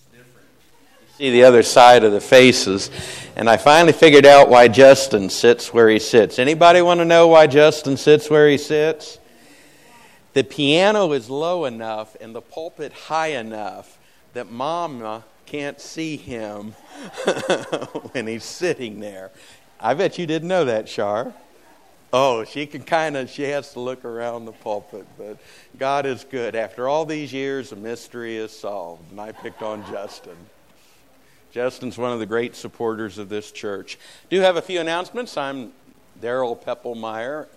See the other side of the faces. And I finally figured out why Justin sits where he sits. Anybody want to know why Justin sits where he sits? The piano is low enough and the pulpit high enough that Mama can't see him when he's sitting there. I bet you didn't know that, Shar. Oh, she has to look around the pulpit, but God is good. After all these years, a mystery is solved, and I picked on Justin. Justin's one of the great supporters of this church. Do have a few announcements. I'm Daryl Peppelmeyer.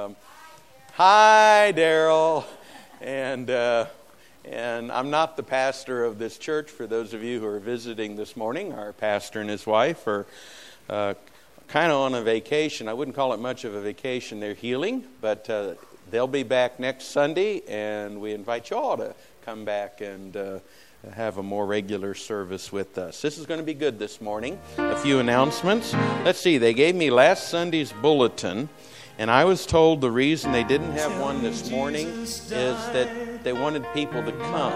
Hi, Daryl. And I'm not the pastor of this church. For those of you who are visiting this morning, our pastor and his wife are kind of on a vacation. I wouldn't call it much of a vacation. They're healing, but they'll be back next Sunday, and we invite you all to come back and have a more regular service with us. This is going to be good this morning. A few announcements. Let's see, they gave me last Sunday's bulletin, and I was told the reason they didn't have one this morning is that they wanted people to come.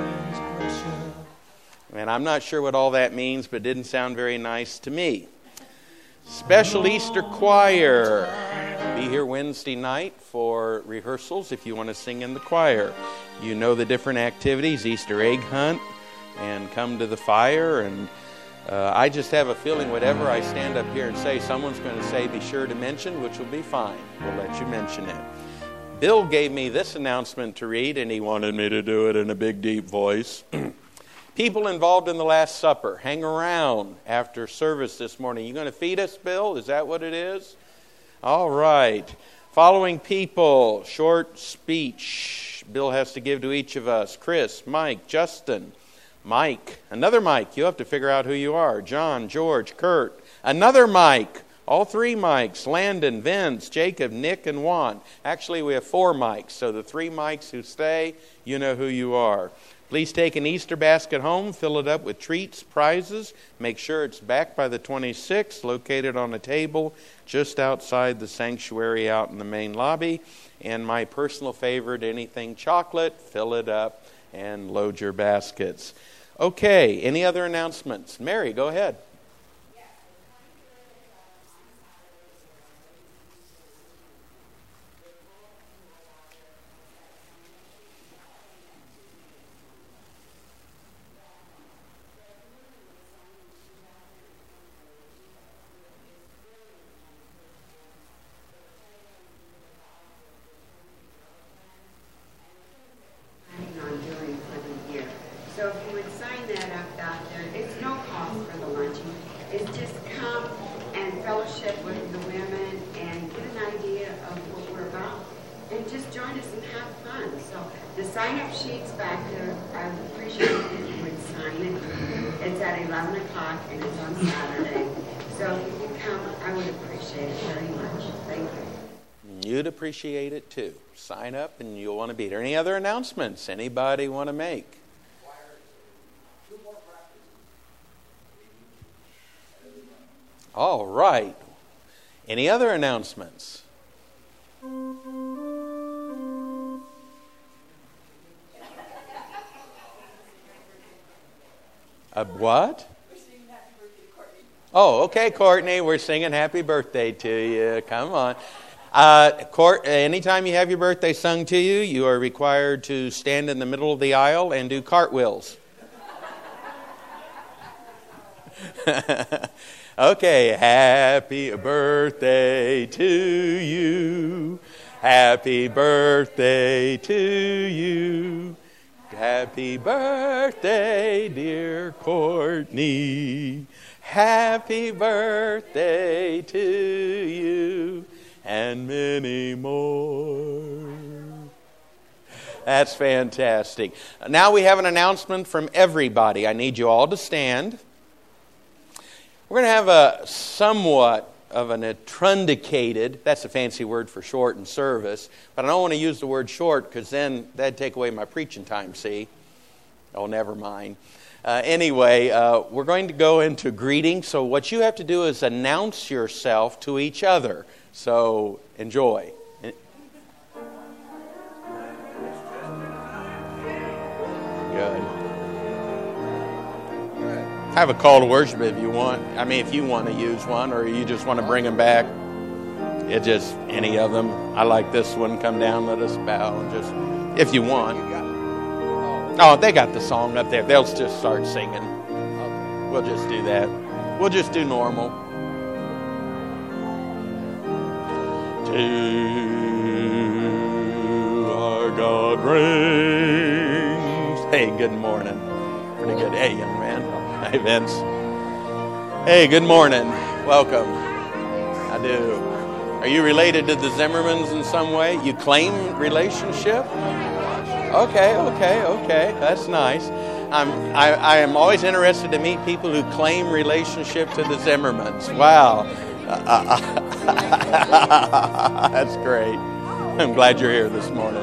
And I'm not sure what all that means, but it didn't sound very nice to me. Special Easter choir. Be here Wednesday night for rehearsals if you want to sing in the choir. You know the different activities, Easter egg hunt, and come to the fire. And I just have a feeling whatever I stand up here and say, someone's going to say, be sure to mention, which will be fine. We'll let you mention it. Bill gave me this announcement to read, and he wanted me to do it in a big, deep voice. People involved in the Last Supper, hang around after service this morning. You going to feed us, Bill? Is that what it is? All right. Following people, short speech Bill has to give to each of us. Chris, Mike, Justin, Mike, another Mike. You have to figure out who you are. John, George, Kurt, another Mike. All three Mikes, Landon, Vince, Jacob, Nick, and Juan. Actually, we have 4 Mikes, so the 3 Mikes who stay, you know who you are. Please take an Easter basket home, fill it up with treats, prizes. Make sure it's back by the 26th, located on a table just outside the sanctuary out in the main lobby. And my personal favorite, anything chocolate, fill it up and load your baskets. Okay, any other announcements? Mary, go ahead. You'd appreciate it too. Sign up and you'll want to be there. Any other announcements anybody want to make? All right. Any other announcements? What? Oh, okay, Courtney. We're singing happy birthday to you. Come on. Anytime you have your birthday sung to you, you are required to stand in the middle of the aisle and do cartwheels. Okay, happy birthday to you. Happy birthday to you. Happy birthday, dear Courtney. Happy birthday to you. And many more. That's fantastic. Now we have an announcement from everybody. I need you all to stand. We're going to have a somewhat of an etrundicated, that's a fancy word for short in service, but I don't want to use the word short because then that'd take away my preaching time, see? Oh, never mind. Anyway, we're going to go into greeting. So what you have to do is announce yourself to each other. So enjoy. Good. I have a call to worship if you want. I mean, if you want to use one or you just want to bring them back. It just, any of them. I like this one, Come Down, Let Us Bow. Just, if you want. Oh, they got the song up there. They'll just start singing. We'll just do that. We'll just do normal. Till our God reigns. Hey, good morning. Pretty good. Hey, young man. Hey, Vince. Hey, good morning. Welcome. I do. Are you related to the Zimmermans in some way? You claim relationship? Okay. That's nice. I am always interested to meet people who claim relationship to the Zimmermans. Wow. That's great. I'm glad you're here this morning.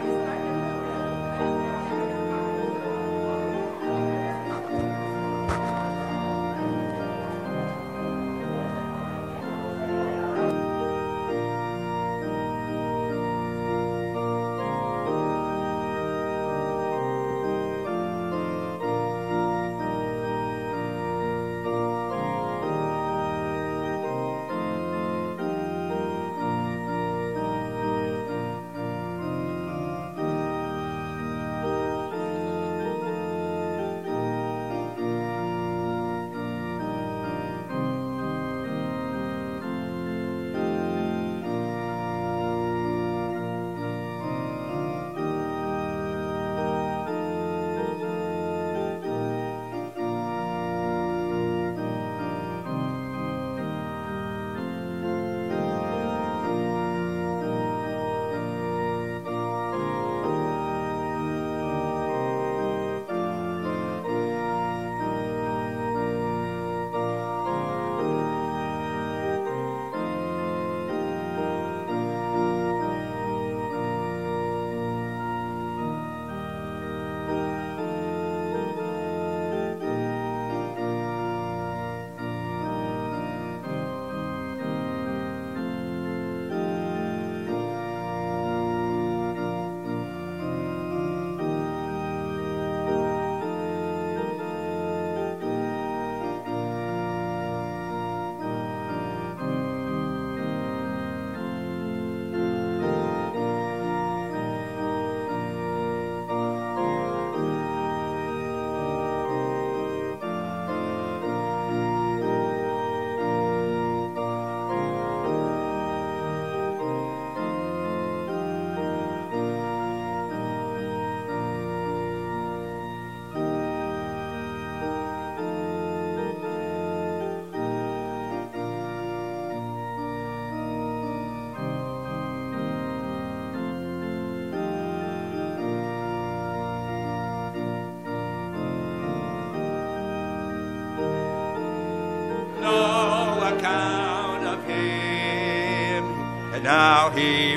Now he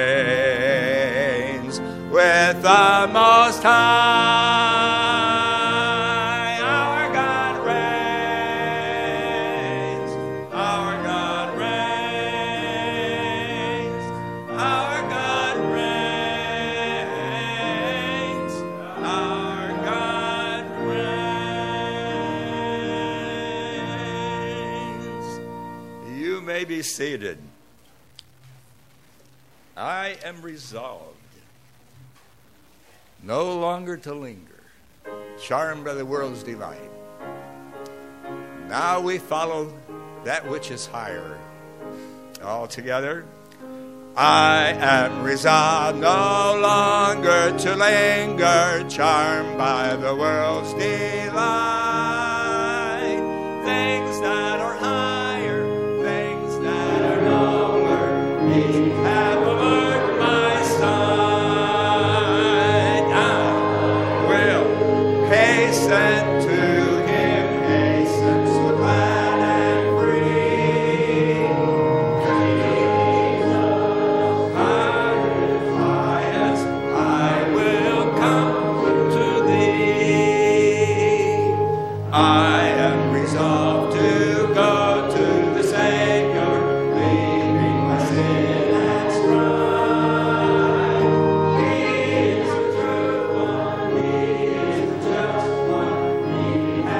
reigns with the Most High. Our God reigns. Our God reigns. Our God reigns. Our God reigns. You may be seated. I am resolved no longer to linger, charmed by the world's delight. Now we follow that which is higher. All together. I am resolved no longer to linger, charmed by the world's delight. Things that are higher, things that are lower, have alert my sight. I will hasten to him, hasten so glad and free. Highest, I will come to thee. I am resolved to go to the Savior, leaving my sin. He is the true one, he is the just one, he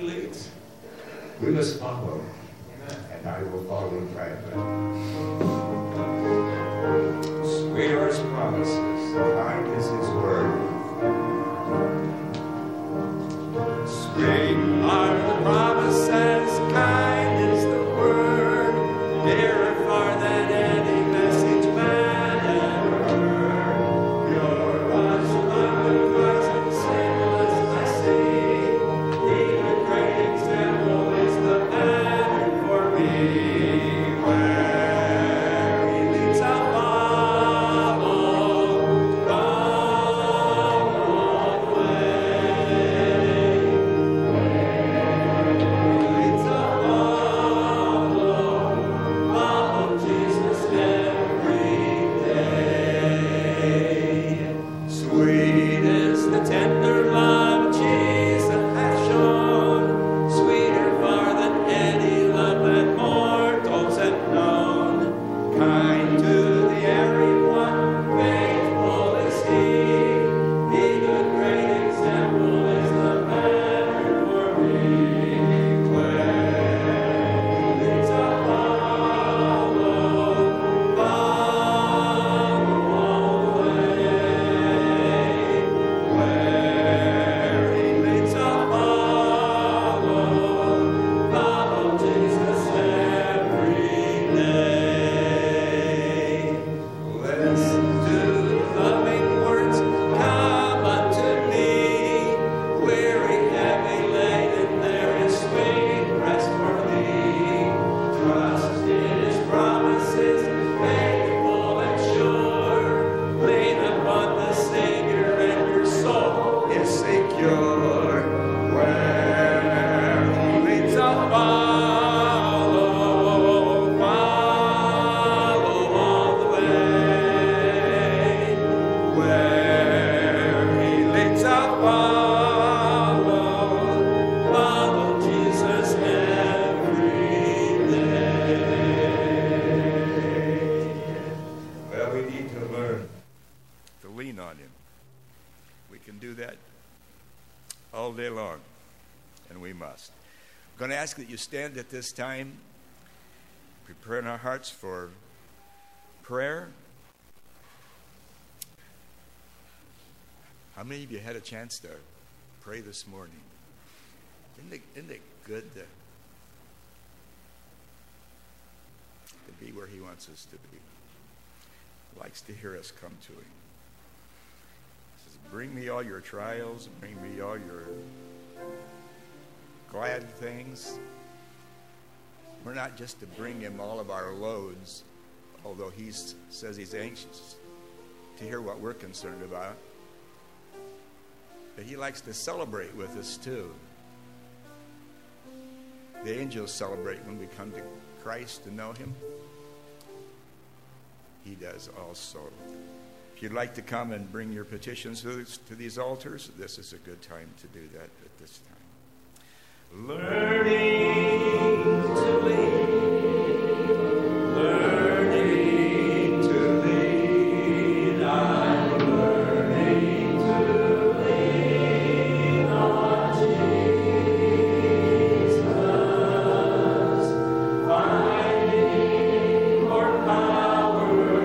leads, we must follow. And I will follow in private. Sweet are his promises, kind is his word. Sweet are the promises, kind is the word. Dearer far than any message man ever heard. Your eyes among the Christ and sinless I see. Even great example is the pattern for me. Where he leads, I'll follow. Follow the way. Follow Jesus every day. Sweet is the tender love Jesus has shown, sweeter far than any love that mortals have known. Kind to the erring one, faithful is he. He good great example is the pattern for me. All day long, and we must. I'm going to ask that you stand at this time, preparing our hearts for prayer. How many of you had a chance to pray this morning? Isn't it good to be where he wants us to be? He likes to hear us come to him. Bring me all your trials, bring me all your glad things. We're not just to bring him all of our loads, although he says he's anxious to hear what we're concerned about. But he likes to celebrate with us too. The angels celebrate when we come to Christ to know him. He does also. If you'd like to come and bring your petitions to these altars, this is a good time to do that at this time. Learning to lead, learning to lead, I'm learning to lean on Jesus, finding more power.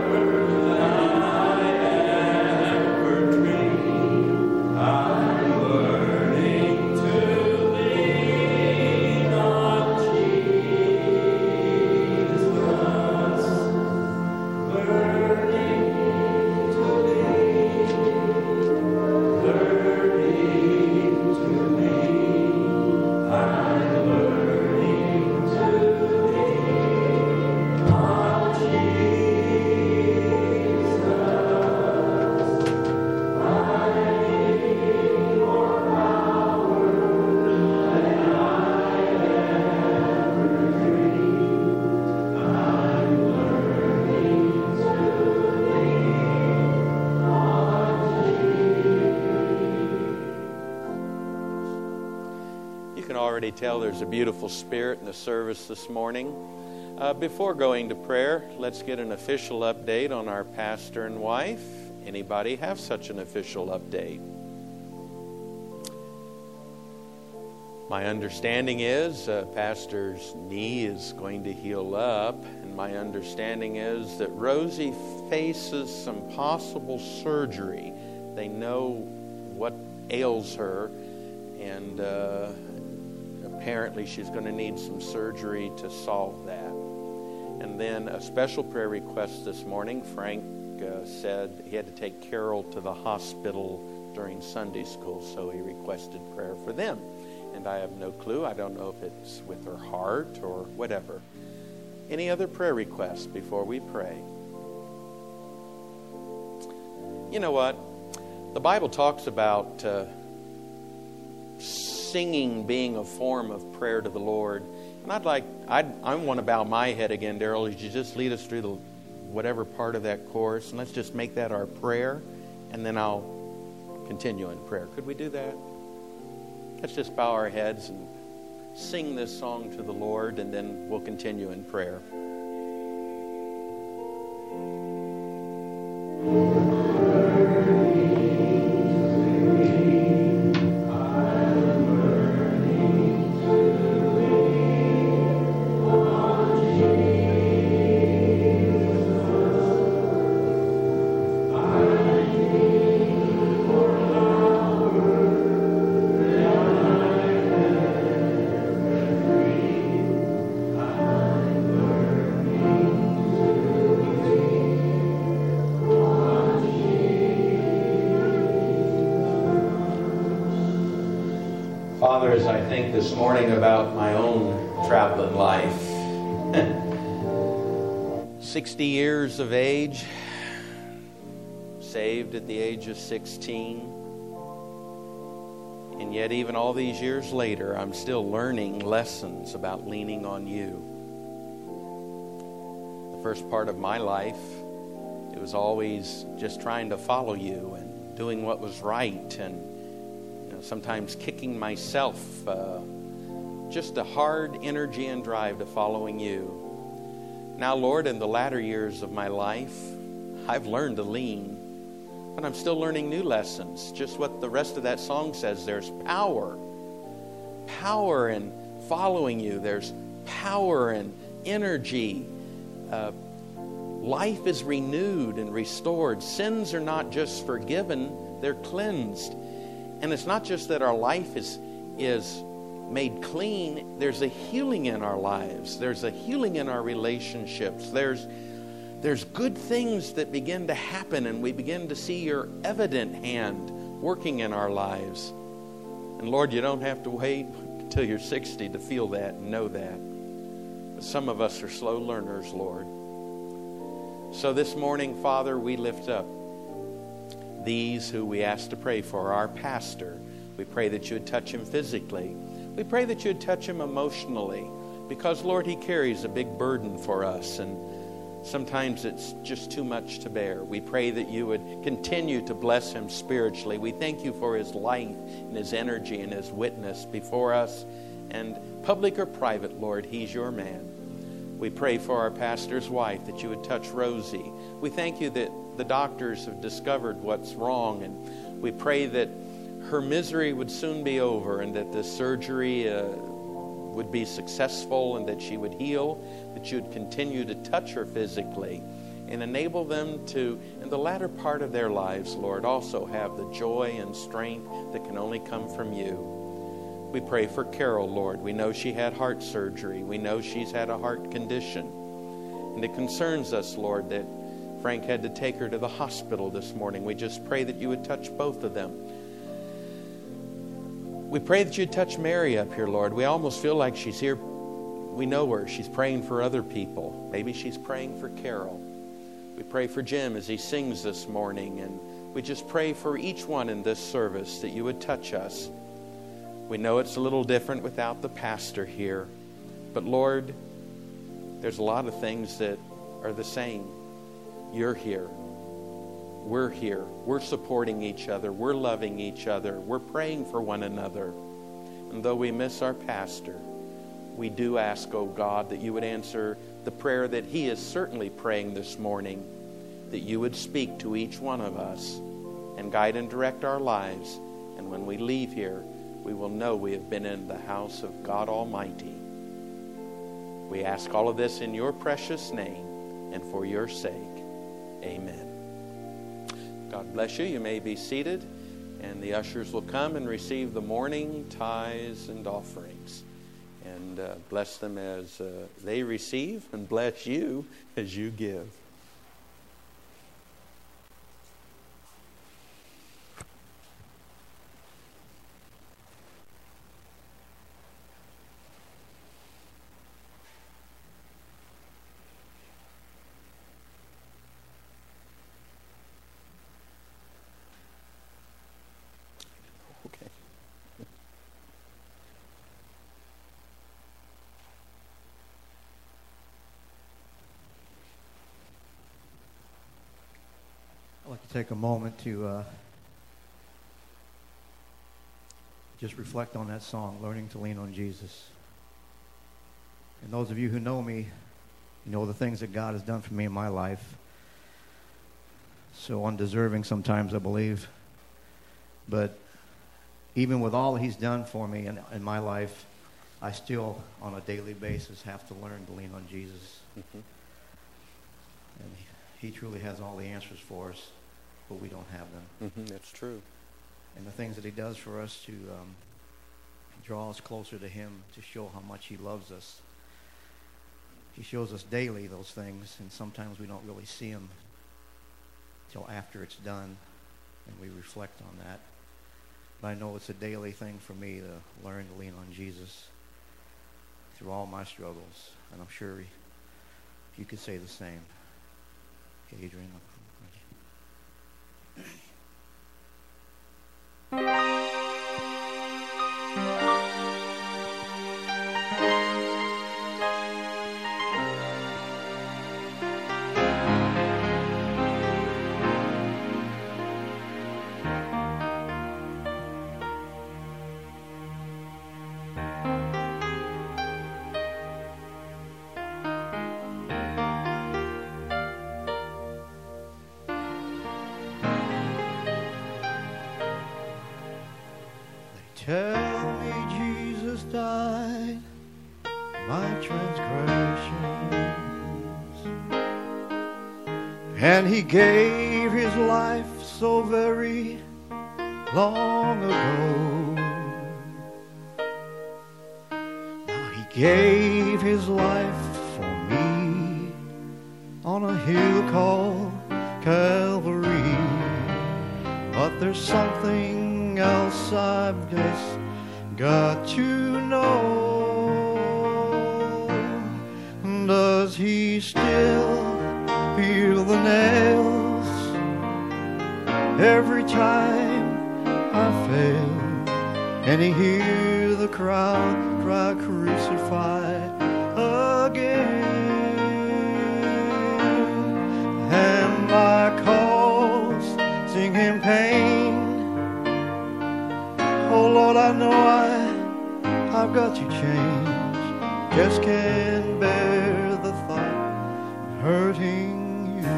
Tell there's a beautiful spirit in the service this morning. Before going to prayer, let's get an official update on our pastor and wife. Anybody have such an official update? My understanding is Pastor's knee is going to heal up, and my understanding is that Rosie faces some possible surgery. They know what ails her, and apparently she's going to need some surgery to solve that. And then a special prayer request this morning. Frank said he had to take Carol to the hospital during Sunday school, so he requested prayer for them. And I have no clue. I don't know if it's with her heart or whatever. Any other prayer requests before we pray? You know what? The Bible talks about singing being a form of prayer to the Lord. And I want to bow my head again, Daryl. Would you just lead us through whatever part of that chorus, and let's just make that our prayer, and then I'll continue in prayer. Could we do that? Let's just bow our heads and sing this song to the Lord, and then we'll continue in prayer. Father, as I think this morning about my own traveling life, 60 years of age, saved at the age of 16, and yet even all these years later, I'm still learning lessons about leaning on you. The first part of my life, it was always just trying to follow you and doing what was right, and sometimes kicking myself, just a hard energy and drive to following you. Now, Lord, in the latter years of my life, I've learned to lean, but I'm still learning new lessons. Just what the rest of that song says, there's power in following you. There's power and energy. Life is renewed and restored. Sins are not just forgiven, they're cleansed. And it's not just that our life is made clean. There's a healing in our lives. There's a healing in our relationships. There's good things that begin to happen, and we begin to see your evident hand working in our lives. And Lord, you don't have to wait until you're 60 to feel that and know that. But some of us are slow learners, Lord. So this morning, Father, we lift up these who we ask to pray for. Our pastor, we pray that you would touch him physically. We pray that you would touch him emotionally, because, Lord, he carries a big burden for us, and sometimes it's just too much to bear. We pray that you would continue to bless him spiritually. We thank you for his life and his energy and his witness before us, and public or private, Lord, he's your man. We pray for our pastor's wife, that you would touch Rosie. We thank you that the doctors have discovered what's wrong, and we pray that her misery would soon be over, and that the surgery would be successful, and that she would heal, that you would continue to touch her physically and enable them to, in the latter part of their lives, Lord, also have the joy and strength that can only come from you. We pray for Carol, Lord. We know she had heart surgery. We know she's had a heart condition. And it concerns us, Lord, that Frank had to take her to the hospital this morning. We just pray that you would touch both of them. We pray that you'd touch Mary up here, Lord. We almost feel like she's here. We know her. She's praying for other people. Maybe she's praying for Carol. We pray for Jim as he sings this morning. And we just pray for each one in this service that you would touch us. We know it's a little different without the pastor here. But Lord, there's a lot of things that are the same. You're here. We're here. We're supporting each other. We're loving each other. We're praying for one another. And though we miss our pastor, we do ask, oh God, that you would answer the prayer that he is certainly praying this morning, that you would speak to each one of us and guide and direct our lives. And when we leave here, we will know we have been in the house of God Almighty. We ask all of this in your precious name and for your sake. Amen. God bless you. You may be seated, and the ushers will come and receive the morning tithes and offerings. And bless them as they receive, and bless you as you give. Okay. I'd like to take a moment to just reflect on that song, Learning to Lean on Jesus. And those of you who know me, you know the things that God has done for me in my life. So undeserving sometimes, I believe. But even with all He's done for me in my life, I still, on a daily basis, have to learn to lean on Jesus. Mm-hmm. And He truly has all the answers for us, but we don't have them. Mm-hmm. That's true. And the things that He does for us to draw us closer to Him, to show how much He loves us. He shows us daily those things, and sometimes we don't really see them till after it's done, and we reflect on that. But I know it's a daily thing for me to learn to lean on Jesus through all my struggles, and I'm sure you could say the same. Okay, Adrian. Tell me Jesus died my transgressions, and He gave His life so very long ago. Now He gave His life for me on a hill called Calvary, but there's something else I've just got to know. Does He still feel the nails every time I fail? And He hear the crowd cry, crucify again? And my cause sing Him pain? Oh Lord, I know I've got to change. Just can't bear the thought of hurting you.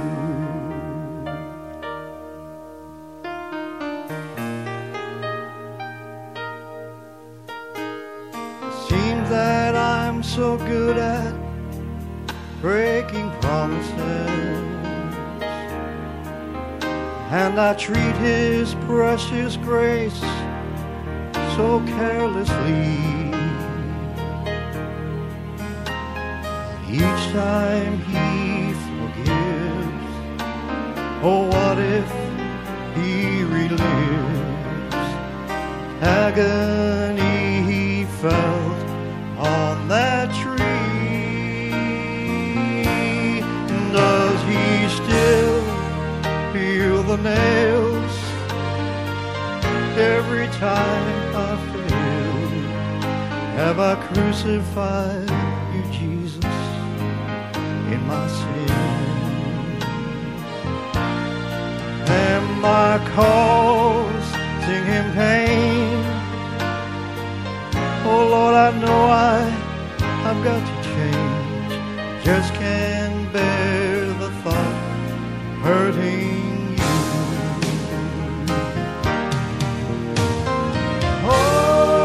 It seems that I'm so good at breaking promises, and I treat His precious grace so carelessly. Each time He forgives, oh, what if He relives agony He felt on that tree? Does He still feel the nails every time I fail? Have I crucified You, Jesus, in my sin? Am my cause sing Him pain? Oh Lord, I know I've got to change. Just can't bear the thought hurting You. Oh,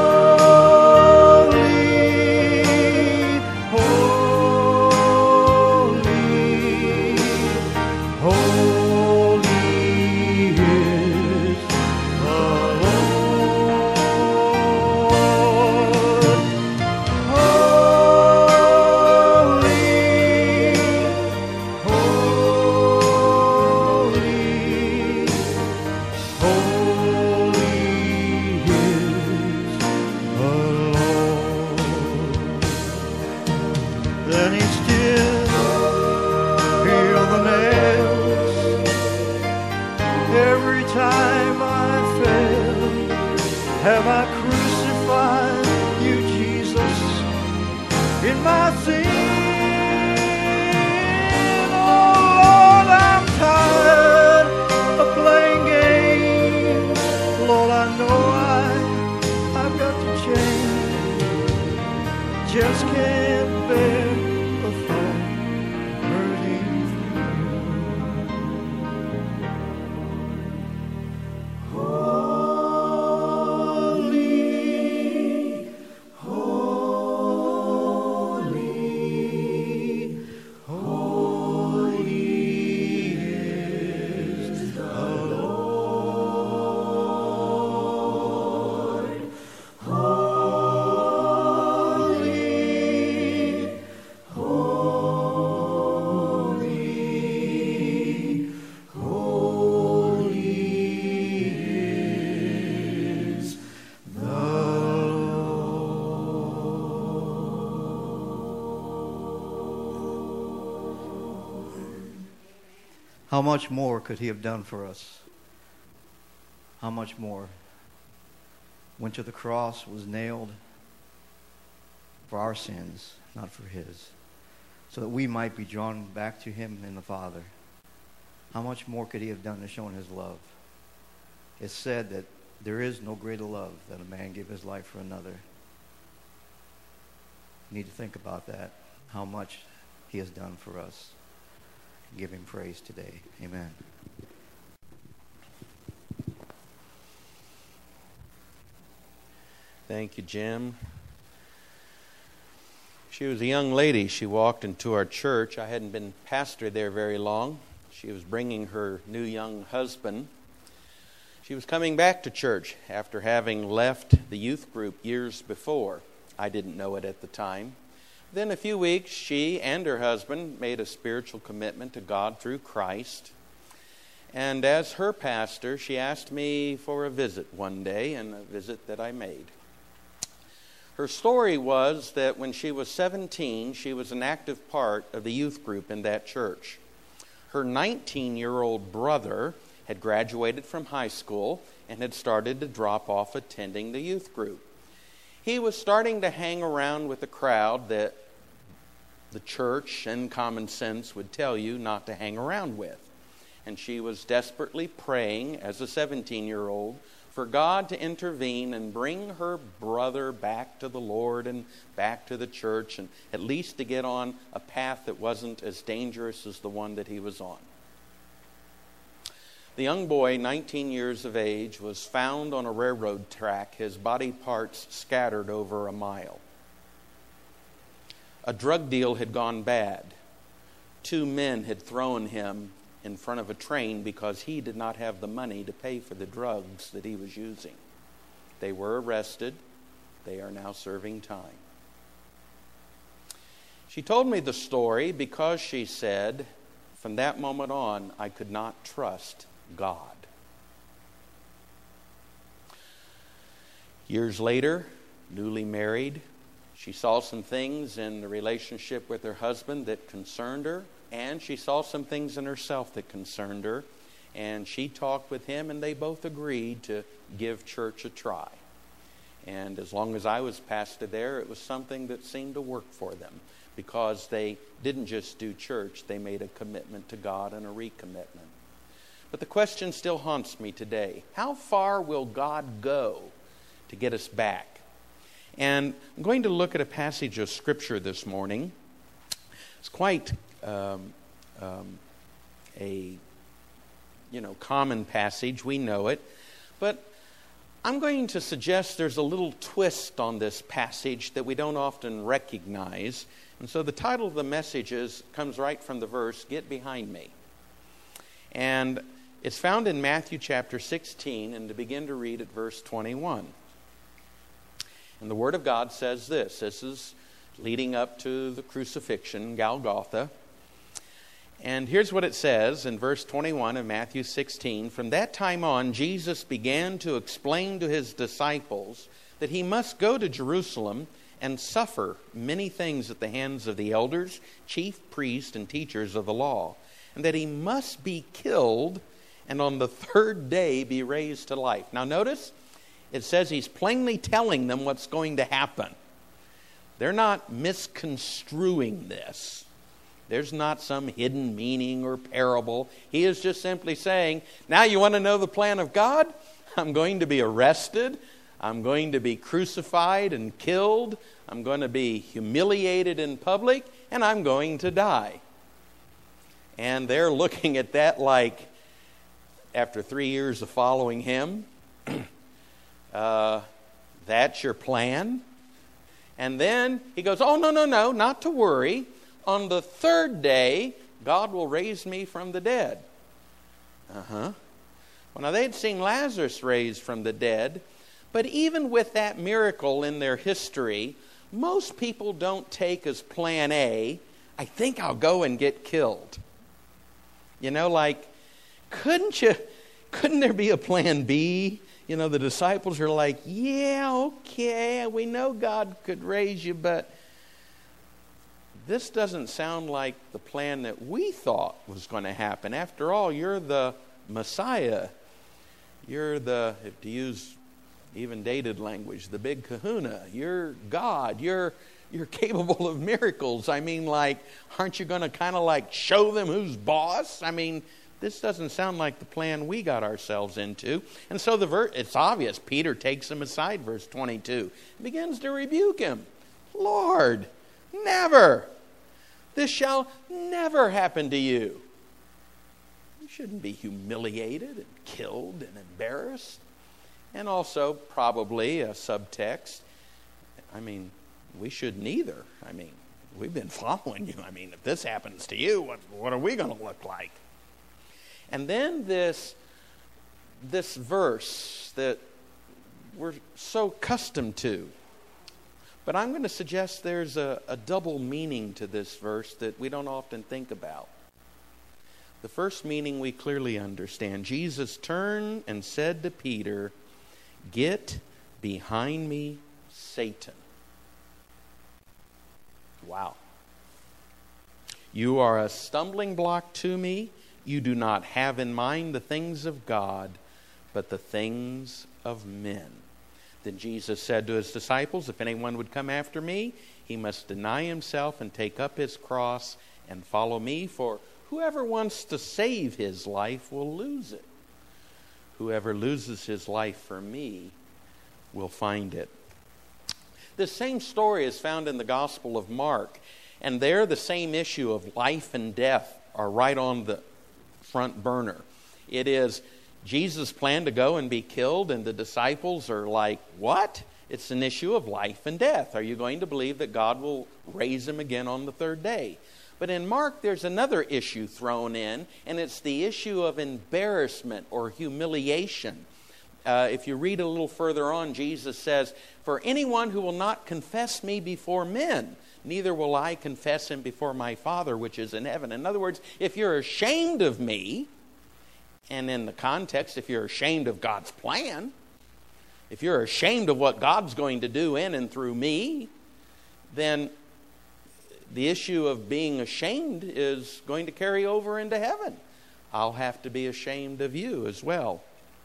my sin. Oh Lord, I'm tired of playing games. Lord, I know I've got to change. Just can't bear the thought of hurting you. How much more could he have done for us? How much more? Went to the cross, was nailed for our sins, not for his, so that we might be drawn back to him and the Father. How much more could he have done to show his love? It's said that there is no greater love than a man give his life for another. You need to think about that, how much he has done for us. Give him praise today. Amen. Thank you, Jim. She was a young lady. She walked into our church. I hadn't been pastor there very long. She was bringing her new young husband. She was coming back to church after having left the youth group years before. I didn't know it at the time. Then a few weeks, she and her husband made a spiritual commitment to God through Christ. And as her pastor, she asked me for a visit one day, and a visit that I made. Her story was that when she was 17, she was an active part of the youth group in that church. Her 19-year-old brother had graduated from high school and had started to drop off attending the youth group. He was starting to hang around with a crowd that the church and common sense would tell you not to hang around with. And she was desperately praying as a 17-year-old for God to intervene and bring her brother back to the Lord and back to the church, and at least to get on a path that wasn't as dangerous as the one that he was on. The young boy, 19 years of age, was found on a railroad track, his body parts scattered over a mile. A drug deal had gone bad. 2 men had thrown him in front of a train because he did not have the money to pay for the drugs that he was using. They were arrested. They are now serving time. She told me the story because she said, from that moment on, I could not trust God. Years later, newly married, she saw some things in the relationship with her husband that concerned her, and she saw some things in herself that concerned her, and she talked with him, and they both agreed to give church a try. And as long as I was pastor there, it was something that seemed to work for them, because they didn't just do church, they made a commitment to God and a recommitment. But the question still haunts me today. How far will God go to get us back? And I'm going to look at a passage of Scripture this morning. It's quite a common passage. We know it. But I'm going to suggest there's a little twist on this passage that we don't often recognize. And so the title of the message comes right from the verse, "Get Behind Me." And it's found in Matthew chapter 16, and to begin to read at verse 21. And the Word of God says this. This is leading up to the crucifixion, Golgotha. And here's what it says in verse 21 of Matthew 16. From that time on, Jesus began to explain to his disciples that he must go to Jerusalem and suffer many things at the hands of the elders, chief priests, and teachers of the law, and that he must be killed and on the 3rd day be raised to life. Now notice, it says he's plainly telling them what's going to happen. They're not misconstruing this. There's not some hidden meaning or parable. He is just simply saying, now you want to know the plan of God? I'm going to be arrested. I'm going to be crucified and killed. I'm going to be humiliated in public, and I'm going to die. And they're looking at that like, after 3 years of following him, that's your plan? And then he goes, oh, no, not to worry. On the third day, God will raise me from the dead. Well, now they'd seen Lazarus raised from the dead, but even with that miracle in their history, most people don't take as plan A, I think I'll go and get killed. You know, like, couldn't there be a plan B? You know, the disciples are like, yeah, okay, we know God could raise you, but this doesn't sound like the plan that we thought was going to happen. After all, you're the Messiah. You're the, to use even dated language, the big kahuna. You're God. You're capable of miracles. I mean, like, aren't you going to kind of like show them who's boss? I mean, this doesn't sound like the plan we got ourselves into. And so it's obvious. Peter takes him aside, verse 22, begins to rebuke him. Lord, never. This shall never happen to you. You shouldn't be humiliated and killed and embarrassed. And also, probably a subtext, I mean, we shouldn't either. I mean, we've been following you. I mean, if this happens to you, what are we going to look like? And then this verse that we're so accustomed to. But I'm going to suggest there's a double meaning to this verse that we don't often think about. The first meaning we clearly understand. Jesus turned and said to Peter, "Get behind me, Satan." Wow. You are a stumbling block to me. You do not have in mind the things of God, but the things of men. Then Jesus said to his disciples, if anyone would come after me, he must deny himself and take up his cross and follow me. For whoever wants to save his life will lose it. Whoever loses his life for me will find it. This same story is found in the Gospel of Mark. And there the same issue of life and death are right on the front burner. It is Jesus' plan to go and be killed, and the disciples are like, what? It's an issue of life and death. Are you going to believe that God will raise him again on the third day? But in Mark, there's another issue thrown in, and it's the issue of embarrassment or humiliation. If you read a little further on, Jesus says, for anyone who will not confess me before men, neither will I confess him before my Father which is in heaven. In other words, if you're ashamed of me, and in the context, if you're ashamed of God's plan, if you're ashamed of what God's going to do in and through me, then the issue of being ashamed is going to carry over into heaven. I'll have to be ashamed of you as well.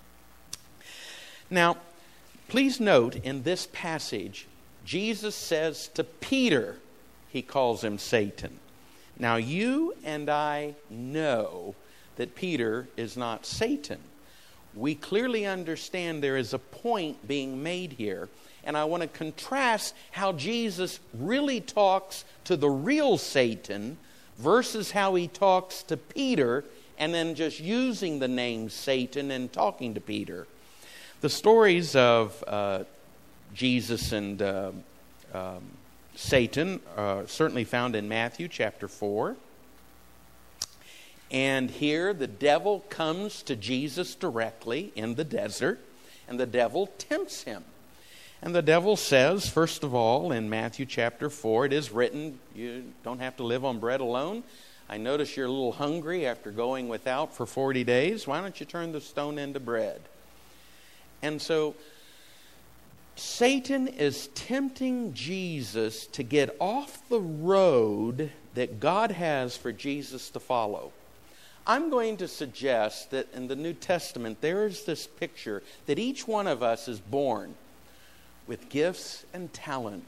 Now, please note in this passage, Jesus says to Peter, he calls him Satan. Now, you and I know that Peter is not Satan. We clearly understand there is a point being made here. And I want to contrast how Jesus really talks to the real Satan versus how he talks to Peter and then just using the name Satan and talking to Peter. The stories of Jesus and Satan are certainly found in Matthew chapter 4. And here the devil comes to Jesus directly in the desert, and the devil tempts him. And the devil says, first of all, in Matthew chapter 4, it is written, you don't have to live on bread alone. I notice you're a little hungry after going without for 40 days. Why don't you turn the stone into bread? And so Satan is tempting Jesus to get off the road that God has for Jesus to follow. I'm going to suggest that in the New Testament there is this picture that each one of us is born with gifts and talents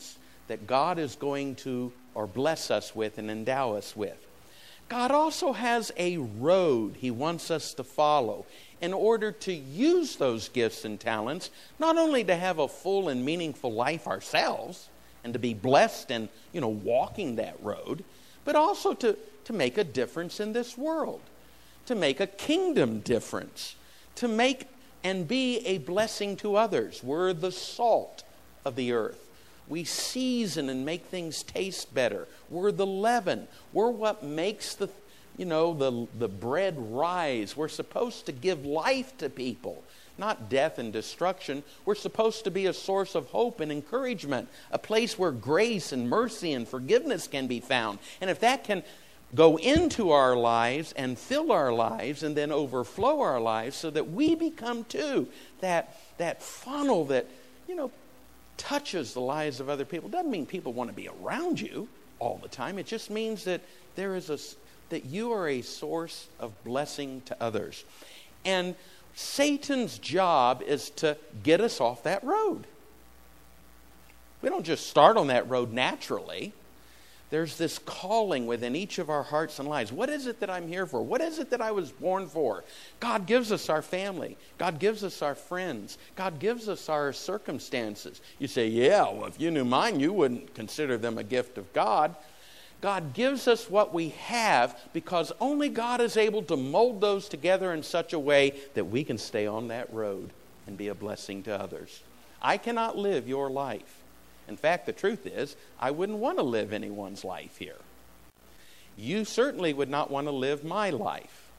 that God is going to or bless us with and endow us with. God also has a road He wants us to follow in order to use those gifts and talents, not only to have a full and meaningful life ourselves and to be blessed and, walking that road, but also to make a difference in this world, to make a kingdom difference, to make and be a blessing to others. We're the salt of the earth. We season and make things taste better. We're the leaven. We're what makes the bread rise. We're supposed to give life to people, not death and destruction. We're supposed to be a source of hope and encouragement, a place where grace and mercy and forgiveness can be found. And if that can go into our lives and fill our lives and then overflow our lives so that we become too that funnel that, touches the lives of other people. Doesn't mean people want to be around you all the time. It just means that that you are a source of blessing to others. And Satan's job is to get us off that road. We don't just start on that road naturally. There's this calling within each of our hearts and lives. What is it that I'm here for? What is it that I was born for? God gives us our family. God gives us our friends. God gives us our circumstances. You say, yeah, well, if you knew mine, you wouldn't consider them a gift of God. God gives us what we have because only God is able to mold those together in such a way that we can stay on that road and be a blessing to others. I cannot live your life. In fact, the truth is, I wouldn't want to live anyone's life here. You certainly would not want to live my life.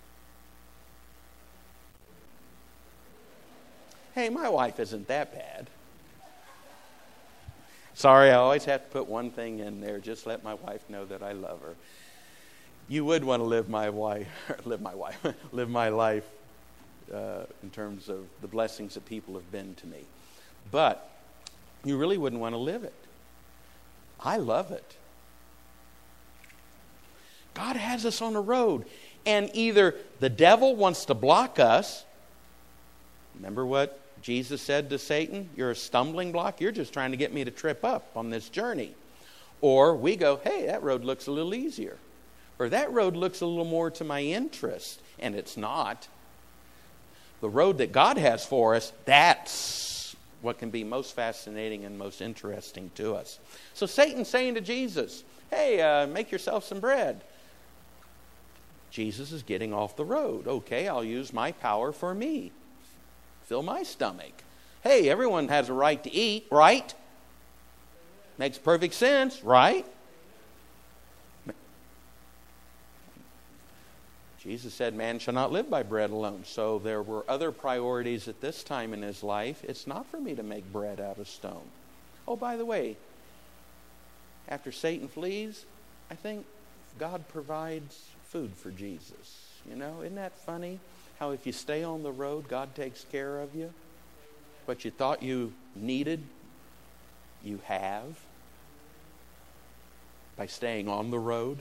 Hey, my wife isn't that bad. Sorry, I always have to put one thing in there. Just let my wife know that I love her. You would want to live my life in terms of the blessings that people have been to me. But you really wouldn't want to live it. I love it. God has us on a road. And either the devil wants to block us. Remember what Jesus said to Satan? You're a stumbling block. You're just trying to get me to trip up on this journey. Or we go, hey, that road looks a little easier. Or that road looks a little more to my interest. And it's not. The road that God has for us, that's what can be most fascinating and most interesting to us. So Satan's saying to Jesus, hey, make yourself some bread. Jesus is getting off the road. Okay, I'll use my power for me. Fill my stomach. Hey, everyone has a right to eat, right? Makes perfect sense, right? Jesus said, man shall not live by bread alone. So there were other priorities at this time in his life. It's not for me to make bread out of stone. Oh, by the way, after Satan flees, I think God provides food for Jesus. Isn't that funny? How if you stay on the road, God takes care of you. What you thought you needed, you have by staying on the road.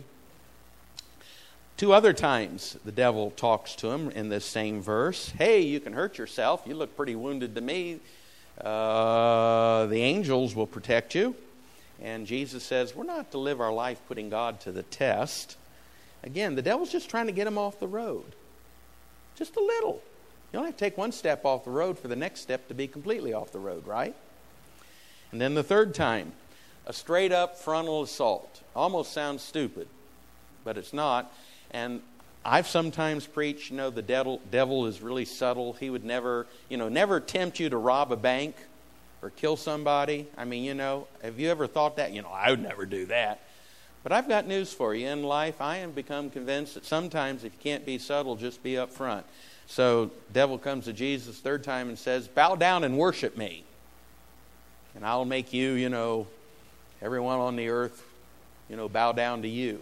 2 other times the devil talks to him in this same verse. Hey, you can hurt yourself. You look pretty wounded to me. The angels will protect you. And Jesus says we're not to live our life putting God to the test. Again, the devil's just trying to get him off the road. Just a little. You only have to take one step off the road for the next step to be completely off the road, right? And then the 3rd time, a straight up frontal assault. Almost sounds stupid, but it's not. And I've sometimes preached, the devil is really subtle. He would never tempt you to rob a bank or kill somebody. I mean, have you ever thought that? I would never do that. But I've got news for you. In life, I have become convinced that sometimes if you can't be subtle, just be up front. So devil comes to Jesus 3rd time and says, bow down and worship me. And I'll make you, everyone on the earth, bow down to you.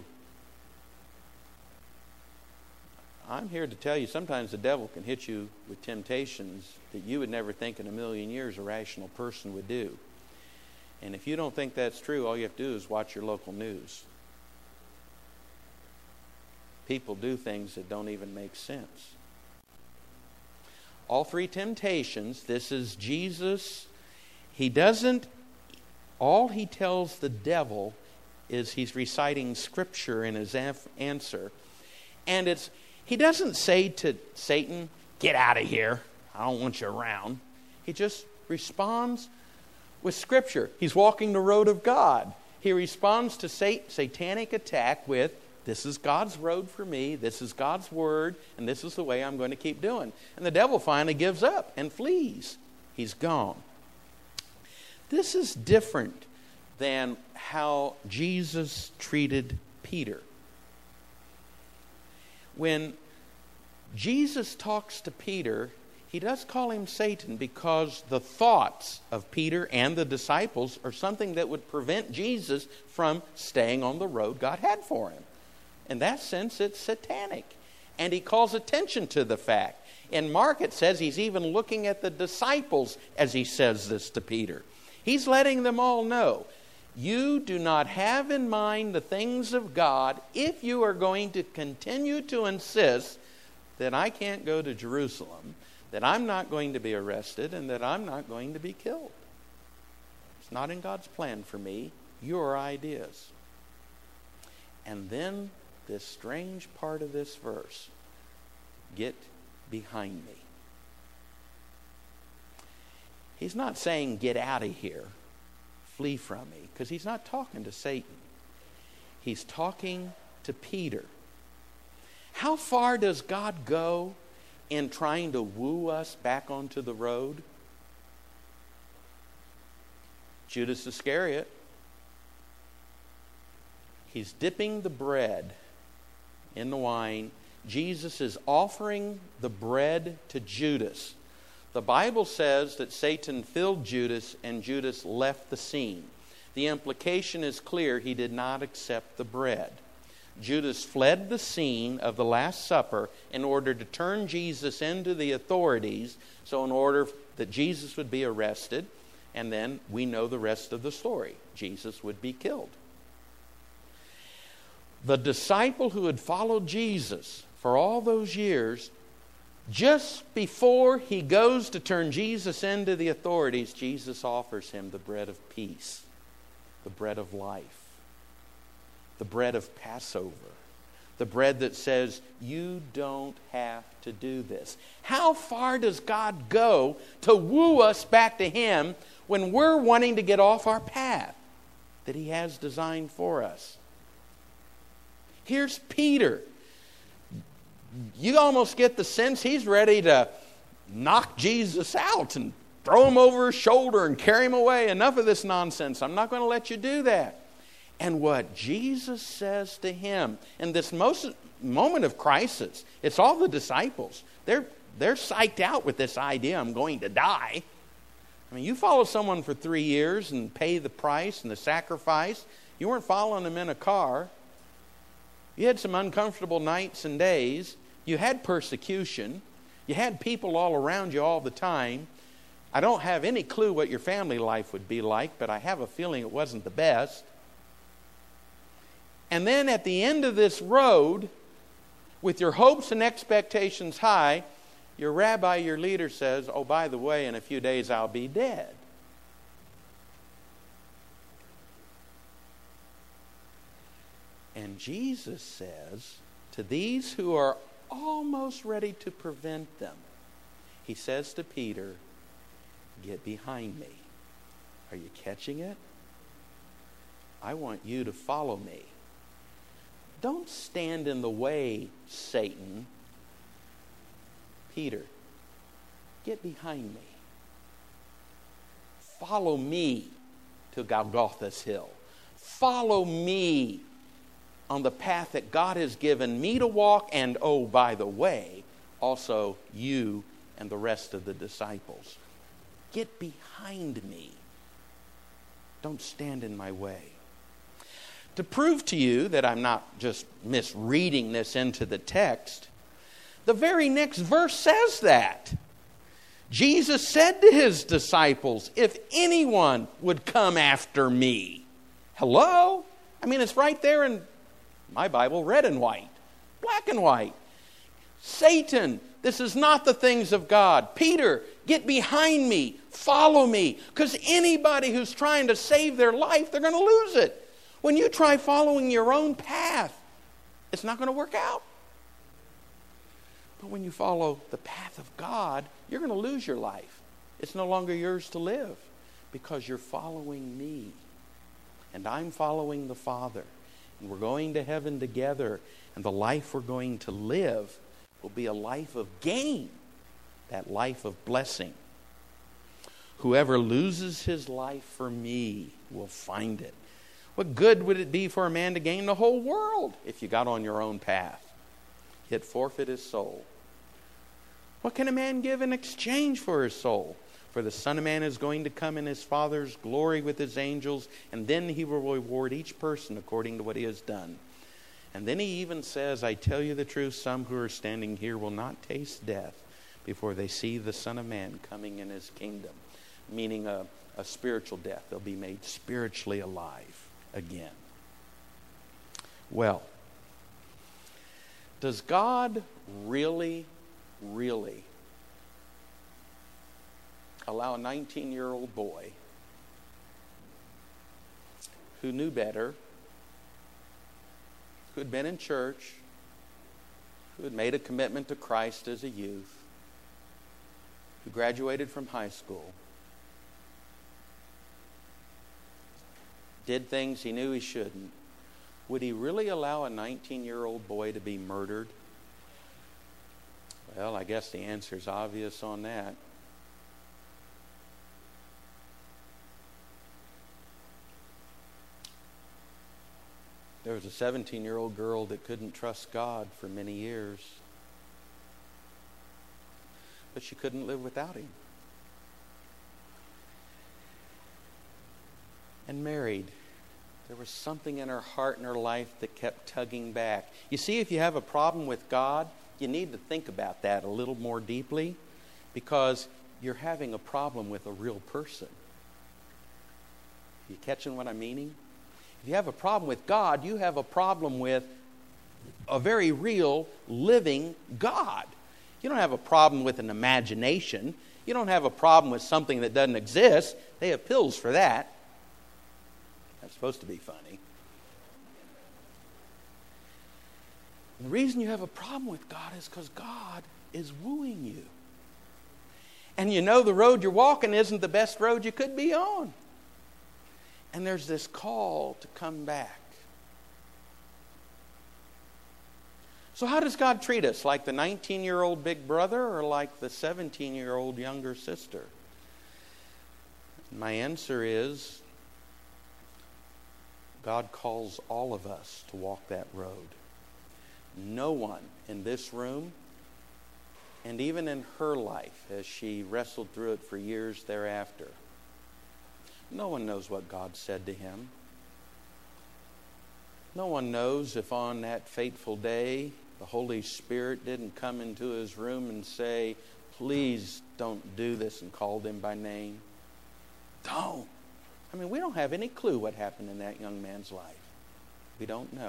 I'm here to tell you sometimes the devil can hit you with temptations that you would never think in a million years a rational person would do. And if you don't think that's true, all you have to do is watch your local news. People do things that don't even make sense. All 3 temptations, this is Jesus. He doesn't all he tells the devil is he's reciting Scripture in his answer. And he doesn't say to Satan, get out of here, I don't want you around. He just responds with Scripture. He's walking the road of God. He responds to satanic attack with, this is God's road for me, this is God's word, and this is the way I'm going to keep doing. And the devil finally gives up and flees. He's gone. This is different than how Jesus treated Peter. When Jesus talks to Peter, he does call him Satan because the thoughts of Peter and the disciples are something that would prevent Jesus from staying on the road God had for him. In that sense, it's satanic. And he calls attention to the fact. In Mark, it says he's even looking at the disciples as he says this to Peter. He's letting them all know, you do not have in mind the things of God if you are going to continue to insist that I can't go to Jerusalem, that I'm not going to be arrested, and that I'm not going to be killed. It's not in God's plan for me, your ideas. And then this strange part of this verse, get behind me. He's not saying get out of here, flee from me, because he's not talking to Satan. He's talking to Peter. How far does God go in trying to woo us back onto the road? Judas Iscariot. He's dipping the bread in the wine. Jesus is offering the bread to Judas. The Bible says that Satan filled Judas and Judas left the scene. The implication is clear. He did not accept the bread. Judas fled the scene of the Last Supper in order to turn Jesus into the authorities, so in order that Jesus would be arrested, and then we know the rest of the story. Jesus would be killed. The disciple who had followed Jesus for all those years, just before he goes to turn Jesus into the authorities, Jesus offers him the bread of peace, the bread of life, the bread of Passover, the bread that says, you don't have to do this. How far does God go to woo us back to Him when we're wanting to get off our path that He has designed for us? Here's Peter. You almost get the sense he's ready to knock Jesus out and throw him over his shoulder and carry him away. Enough of this nonsense. I'm not going to let you do that. And what Jesus says to him in this moment of crisis, it's all the disciples. They're psyched out with this idea, I'm going to die. I mean, you follow someone for 3 years and pay the price and the sacrifice. You weren't following them in a car. You had some uncomfortable nights and days. You had persecution. You had people all around you all the time. I don't have any clue what your family life would be like, but I have a feeling it wasn't the best. And then at the end of this road, with your hopes and expectations high, your rabbi, your leader says, oh, by the way, in a few days I'll be dead. And Jesus says to these who are almost ready to prevent them, He says to Peter, get behind me. Are you catching it? I want you to follow me. Don't stand in the way, Satan. Peter, get behind me. Follow me to Golgotha's hill. Follow me on the path that God has given me to walk, and oh, by the way, also you and the rest of the disciples. Get behind me. Don't stand in my way. To prove to you that I'm not just misreading this into the text, the very next verse says that. Jesus said to His disciples, if anyone would come after me. Hello? I mean, it's right there in my Bible, red and white, black and white. Satan, this is not the things of God. Peter, get behind me. Follow me. Because anybody who's trying to save their life, they're going to lose it. When you try following your own path, it's not going to work out. But when you follow the path of God, you're going to lose your life. It's no longer yours to live because you're following me. And I'm following the Father. And we're going to heaven together. And the life we're going to live will be a life of gain, that life of blessing. Whoever loses his life for me will find it. What good would it be for a man to gain the whole world if you got on your own path, yet forfeit his soul? What can a man give in exchange for his soul? For the Son of Man is going to come in his Father's glory with his angels, and then he will reward each person according to what he has done. And then he even says, I tell you the truth, some who are standing here will not taste death before they see the Son of Man coming in his kingdom. Meaning a spiritual death. They'll be made spiritually alive again. Well, does God really allow a 19-year-old boy who knew better, who had been in church, who had made a commitment to Christ as a youth, who graduated from high school, did things he knew he shouldn't, would he really allow a 19-year-old boy to be murdered? Well, I guess the answer is obvious on that. There was a 17-year-old girl that couldn't trust God for many years. But she couldn't live without him. And married. There was something in her heart and her life that kept tugging back. You see, if you have a problem with God, you need to think about that a little more deeply, because you're having a problem with a real person. You catching what I'm meaning? If you have a problem with God, you have a problem with a very real, living God. You don't have a problem with an imagination. You don't have a problem with something that doesn't exist. They have pills for that. That's supposed to be funny. And the reason you have a problem with God is because God is wooing you. And you know the road you're walking isn't the best road you could be on. And there's this call to come back. So how does God treat us? Like the 19-year-old big brother or like the 17-year-old younger sister? My answer is, God calls all of us to walk that road. No one in this room, and even in her life as she wrestled through it for years thereafter, no one knows what God said to him. No one knows if on that fateful day the Holy Spirit didn't come into his room and say, please don't do this, and called him by name. Don't. I mean, we don't have any clue what happened in that young man's life. We don't know.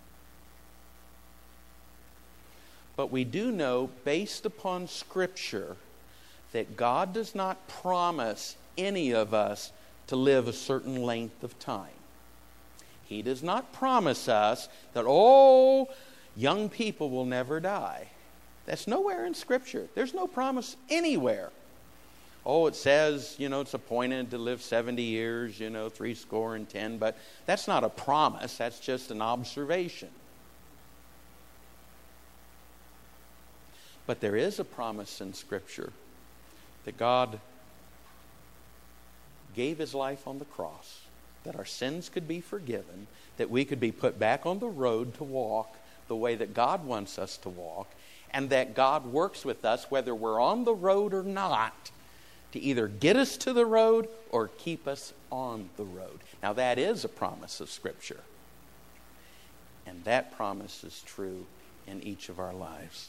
But we do know, based upon Scripture, that God does not promise any of us to live a certain length of time. He does not promise us that all young people will never die. That's nowhere in Scripture. There's no promise anywhere. Oh, it says, it's appointed to live 70 years, 70, but that's not a promise. That's just an observation. But there is a promise in Scripture that God gave his life on the cross, that our sins could be forgiven, that we could be put back on the road to walk the way that God wants us to walk, and that God works with us whether we're on the road or not to either get us to the road or keep us on the road. Now that is a promise of Scripture. And that promise is true in each of our lives.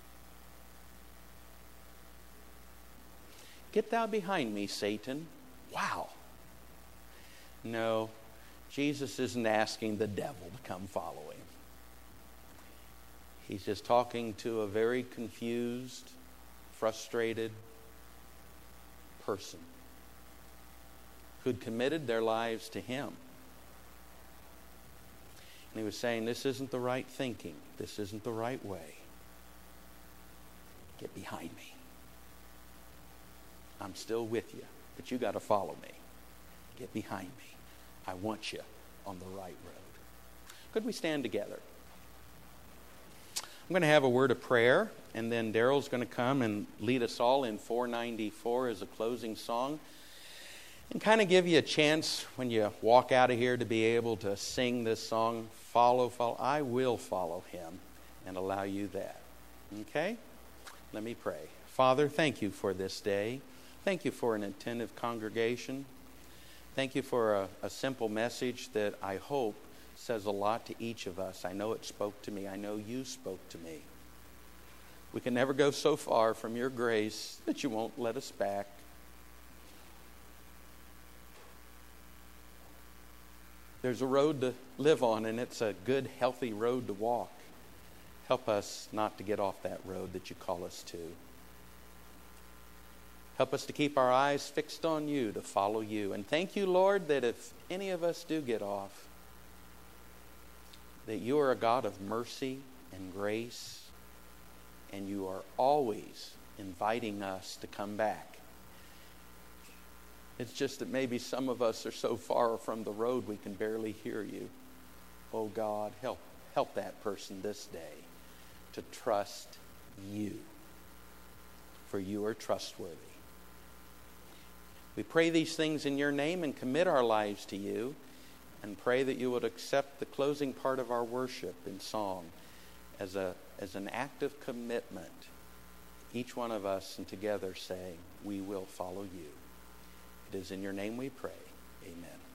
Get thou behind me, Satan. Wow. No, Jesus isn't asking the devil to come follow him. He's just talking to a very confused, frustrated person who'd committed their lives to him. And he was saying, this isn't the right thinking. This isn't the right way. Get behind me. I'm still with you, but you got to follow me. Get behind me. I want you on the right road. Could we stand together? I'm going to have a word of prayer, and then Daryl's going to come and lead us all in 494 as a closing song, and kind of give you a chance when you walk out of here to be able to sing this song, follow. I will follow him and allow you that. Okay? Let me pray. Father, thank you for this day. Thank you for an attentive congregation. Thank you for a simple message that I hope says a lot to each of us. I know it spoke to me. I know you spoke to me. We can never go so far from your grace that you won't let us back. There's a road to live on, and it's a good, healthy road to walk. Help us not to get off that road that you call us to. Help us to keep our eyes fixed on you, to follow you. And thank you, Lord, that if any of us do get off, that you are a God of mercy and grace, and you are always inviting us to come back. It's just that maybe some of us are so far from the road we can barely hear you. Oh God, help that person this day to trust you, for you are trustworthy. We pray these things in your name and commit our lives to you, and pray that you would accept the closing part of our worship in song as an act of commitment, each one of us and together saying, we will follow you. It is in your name we pray. Amen.